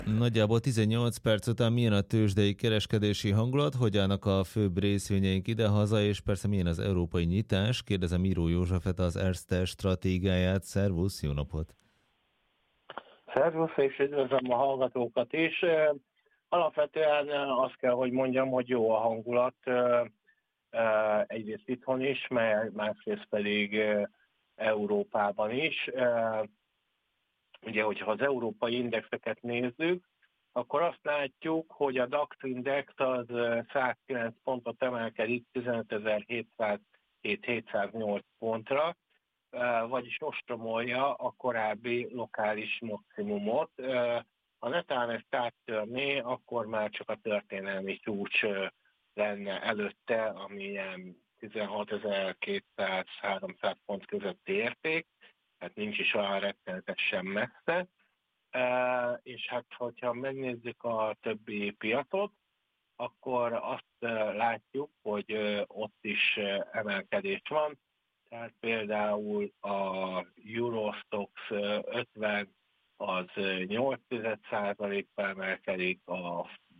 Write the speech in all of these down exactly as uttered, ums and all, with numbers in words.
Nagyjából tizennyolc perc után milyen a tőzsdei kereskedési hangulat, hogy állnak a főbb részvényeink idehaza, és persze milyen az európai nyitás? Kérdezem Író Józsefet, az Erste stratégiáját. Szervusz, jó napot! Szervusz, és üdvözlöm a hallgatókat is. Alapvetően azt kell, hogy mondjam, hogy jó a hangulat, egyrészt itthon is, másrészt pedig Európában is. Ugye, hogyha az európai indexeket nézzük, akkor azt látjuk, hogy a DAX index az százkilenc pontot emelkedik tizenötezer-hétszázhét-hétszáznyolc pontra, vagyis ostromolja a korábbi lokális maximumot. Ha netán ezt áttörné, akkor már csak a történelmi csúcs lenne előtte, ami ilyen tizenhatezer-kétszáz-háromszáz pont közötti érték, tehát nincs is olyan rettenetesen messze. És hát, hogyha megnézzük a többi piacot, akkor azt látjuk, hogy ott is emelkedés van. Tehát például a Eurostoxx ötven az nyolc százalékkal emelkedik, a,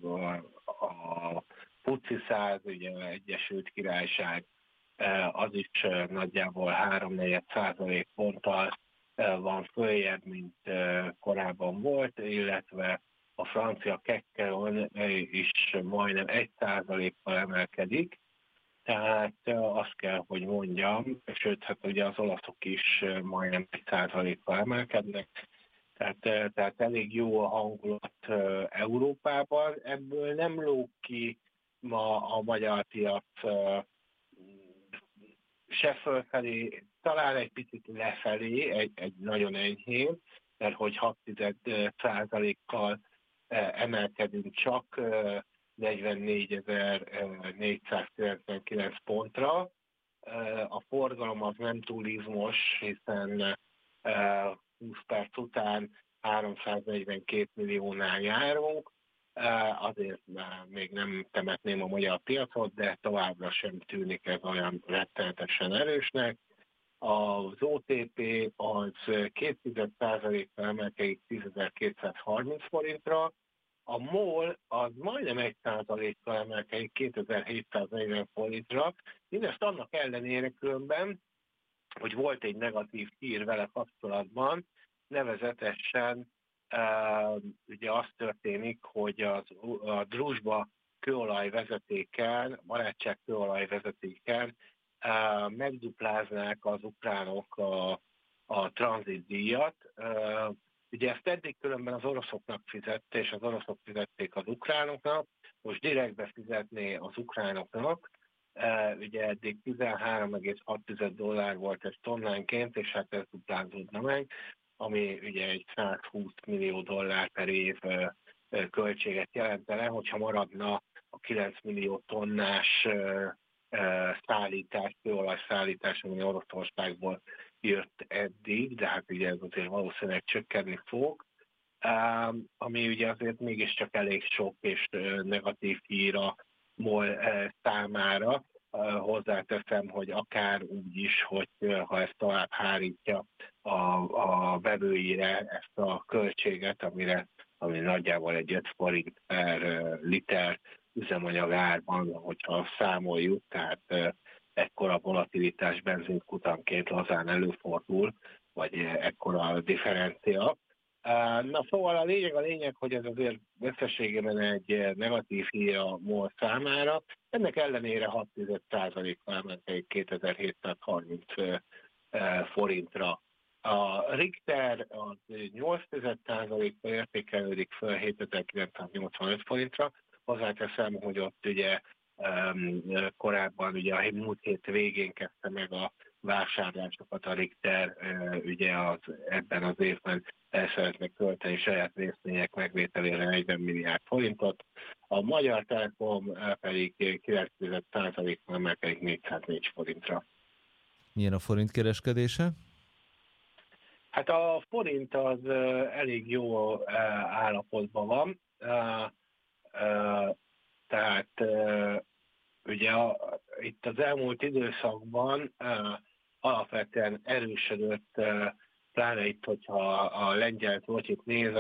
a FTSE száz, ugye az Egyesült Királyság, az is nagyjából három-négy százalék ponttal van följebb, mint korábban volt, illetve a francia Kekkeon is majdnem egy százalékkal emelkedik. Tehát azt kell, hogy mondjam, sőt, hát ugye az olaszok is majdnem egy százalékkal emelkednek, tehát, tehát elég jó a hangulat Európában. Ebből nem lóg ki ma a magyar piac se fölfelé, talán egy picit lefelé, egy, egy nagyon enyhén, mert hogy hat százalékkal emelkedünk csak negyvennégyezer-négyszázkilencvenkilenc pontra. A forgalom az nem túl izmos, hiszen húsz perc után háromszáznegyvenkét milliónál járunk. Azért még nem temetném a magyar piacot, de továbbra sem tűnik ez olyan rettenetesen erősnek. Az o té pé az két százalékkal emelkedik tízezer-kétszázharminc forintra, a MOL az majdnem egy százalékkal emelkedik kétezer-hétszáznegyven forintra, mindezt annak ellenére különben, hogy volt egy negatív hír vele kapcsolatban, nevezetesen uh, ugye az történik, hogy az, a Druzsba kőolajvezetéken, barátság kőolajvezetéken uh, megdupláznák az ukránok a, a tranzitdíjat. Uh, ugye ezt eddig különben az oroszoknak fizette, és az oroszok fizették az ukránoknak, most direktbe fizetné az ukránoknak. Uh, ugye eddig tizenhárom egész hat dollár volt ez tonnánként, és hát ez duplázódna meg, ami ugye egy százhúsz millió dollár per év uh, költséget jelentene, hogyha maradna a kilenc millió tonnás uh, uh, szállítás, kőolajszállítás, ami Oroszországból jött eddig, de hát ugye ez azért valószínűleg csökkenni fog, uh, ami ugye azért mégiscsak elég sok és uh, negatív hír a MOL számára. Hozzáteszem, hogy akár úgy is, hogy ha ezt tovább hárítja a, a vevőire ezt a költséget, amire, ami nagyjából egy öt forint per liter üzemanyag árban, hogyha számoljuk, tehát ekkora volatilitás benzinkutanként lazán előfordul, vagy ekkora differencia. Na szóval a lényeg a lényeg, hogy ez azért összességében egy negatív hír a MOL számára. Ennek ellenére hat százalékkal emelkedik kétezer-hétszázharminc forintra. A Richter az nyolc százalékkal értékelődik föl hétezer-kilencszáznyolcvanöt forintra. Hozzáteszem, hogy ott ugye korábban ugye a múlt hét végén kezdte meg a vásárlásokat a Richter, ugye az, ebben az évben el szeretnek költeni saját részvények megvételére negyven milliárd forintot. A Magyar Telekom pedig kilenc százalékkal emelkedik négyszáznégy forintra. Milyen a forint kereskedése? Hát a forint az elég jó állapotban van. Tehát ugye a, itt az elmúlt időszakban uh, alapvetően erősödött, uh, pláne itt, hogyha a lengyel zlotyit nézem,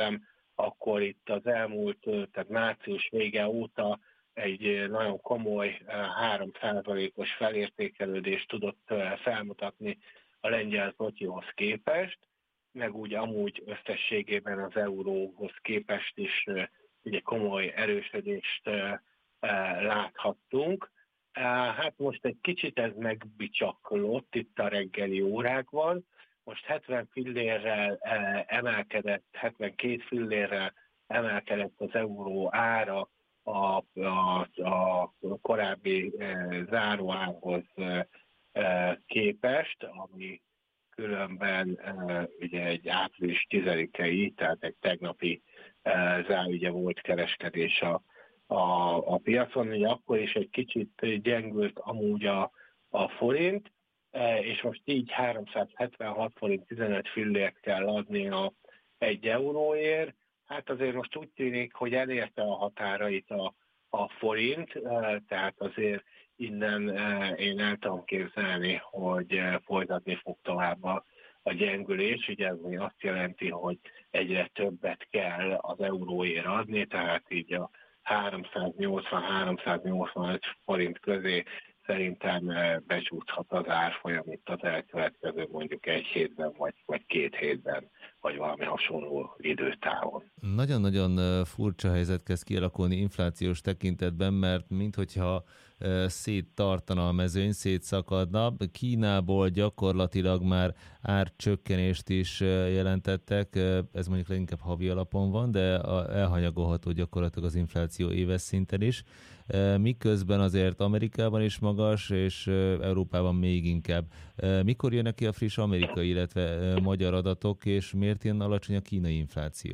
akkor itt az elmúlt, tehát március vége óta egy nagyon komoly három százalékos felértékelődést tudott felmutatni a lengyel zlotyihoz képest, meg úgy amúgy összességében az euróhoz képest is ugye komoly erősödést láthattunk. Hát most egy kicsit ez megbicsaklott itt a reggeli órákban. Most hetven fillérrel emelkedett, hetvenkét fillérrel emelkedett az euró ára a, a, a korábbi záróárhoz képest, ami különben ugye egy április tizedikei, tehát egy tegnapi zárügye volt kereskedés a, a, a piacon, ugye akkor is egy kicsit gyengült amúgy a, a forint, és most így háromszázhetvenhat forint tizenöt fillért kell adni a egy euróért. Hát azért most úgy tűnik, hogy elérte a határait a, a forint, tehát azért innen én el tudom képzelni, hogy folytatni fog tovább a, a gyengülés. Ugye ez azt jelenti, hogy egyre többet kell az euróért adni, tehát így a háromszáznyolcvan-háromszáznyolcvanöt forint közé szerintem becsúszhat az árfolyam itt az elkövetkező mondjuk egy hétben, vagy, vagy két hétben, vagy valami hasonló időtávon. Nagyon-nagyon furcsa helyzet kezd kialakulni inflációs tekintetben, mert minthogyha széttartana a mezőny, szétszakadna. Kínából gyakorlatilag már árcsökkenést is jelentettek, ez mondjuk leginkább havi alapon van, de elhanyagolható gyakorlatilag az infláció éves szinten is. Miközben azért Amerikában is magas, és Európában még inkább. Mikor jönnek ki a friss amerikai, illetve magyar adatok, és miért ilyen alacsony a kínai infláció?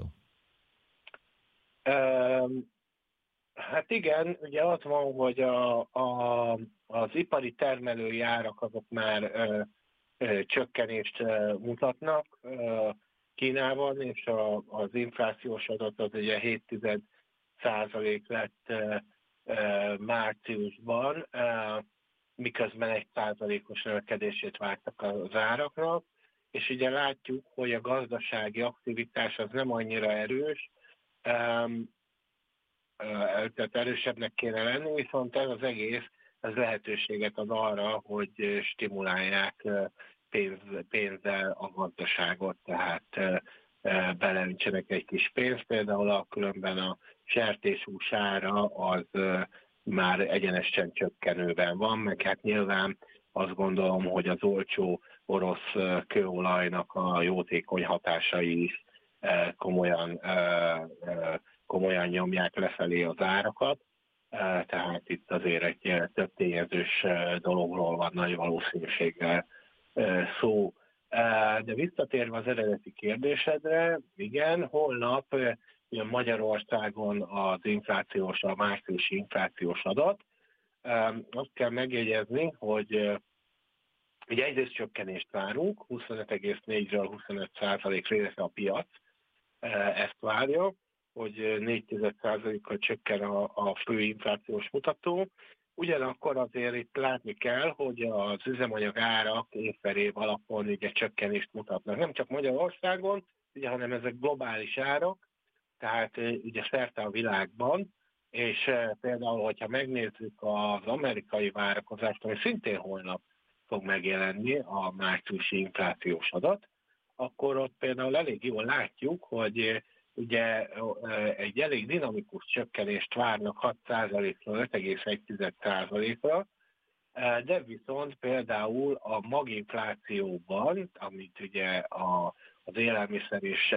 Um... Hát igen, ugye az van, hogy a, a, az ipari termelői árak azok már ö, ö, csökkenést ö, mutatnak ö, Kínában, és a, az inflációs adat az ugye hét egész egy százalék lett ö, ö, márciusban, ö, miközben egy százalékos növekedését vártak az áraknak, és ugye látjuk, hogy a gazdasági aktivitás az nem annyira erős, ö, tehát erősebbnek kéne lenni, viszont ez az egész ez lehetőséget ad arra, hogy stimulálják pénz, pénzzel a gazdaságot, tehát beleöntsenek egy kis pénzt, például a különben a sertéshús ára az már egyenesen csökkenőben van, meg hát nyilván azt gondolom, hogy az olcsó orosz kőolajnak a jótékony hatásai is komolyan komolyan nyomják lefelé az árakat, tehát itt azért egy több tényezős dologról van nagy valószínűséggel szó. De visszatérve az eredeti kérdésedre, igen, holnap Magyarországon az inflációs, a márciusi inflációs adat. Azt kell megjegyezni, hogy ugye egyrészt csökkenést várunk, huszonöt egész négyről huszonöt százalékra, illetve a piac ezt várja, hogy négy egész egy százalékkal csökken a, a fő inflációs mutató. Ugyanakkor azért itt látni kell, hogy az üzemanyag árak év per év alapon ugye csökkenést mutatnak. Nem csak Magyarországon, ugye, hanem ezek globális árak, tehát ugye szerte a világban, és például, hogyha megnézzük az amerikai várakozást, ami szintén holnap fog megjelenni, a márciusi inflációs adat, akkor ott például elég jól látjuk, hogy ugye egy elég dinamikus csökkenést várnak hat százalékról öt egész egy százalékra, de viszont például a maginflációban, amit ugye a, az élelmiszer és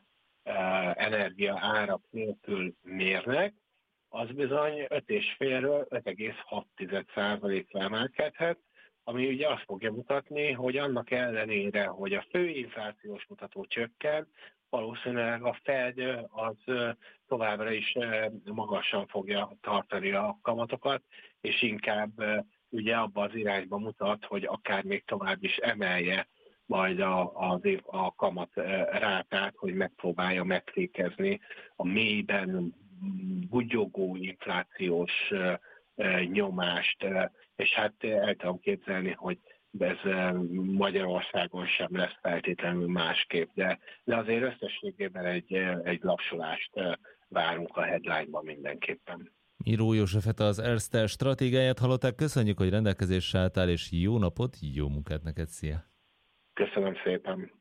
energia árak nélkül mérnek, az bizony öt egész öt-ről öt egész hat százalékra emelkedhet, ami ugye azt fogja mutatni, hogy annak ellenére, hogy a fő inflációs mutató csökken, valószínűleg a Fed az továbbra is magasan fogja tartani a kamatokat, és inkább ugye abba az irányba mutat, hogy akár még tovább is emelje majd a, a, a kamat rátát, hogy megpróbálja megfékezni a mélyben bugyogó inflációs nyomást, és hát el tudom képzelni, hogy de ez Magyarországon sem lesz feltétlenül másképp, de, de azért összességében egy, egy lapsulást várunk a headline-ban mindenképpen. Miró Józsefet, az Erste stratégiáját hallották. Köszönjük, hogy rendelkezésre álltál, és jó napot, jó munkát neked, szia! Köszönöm szépen!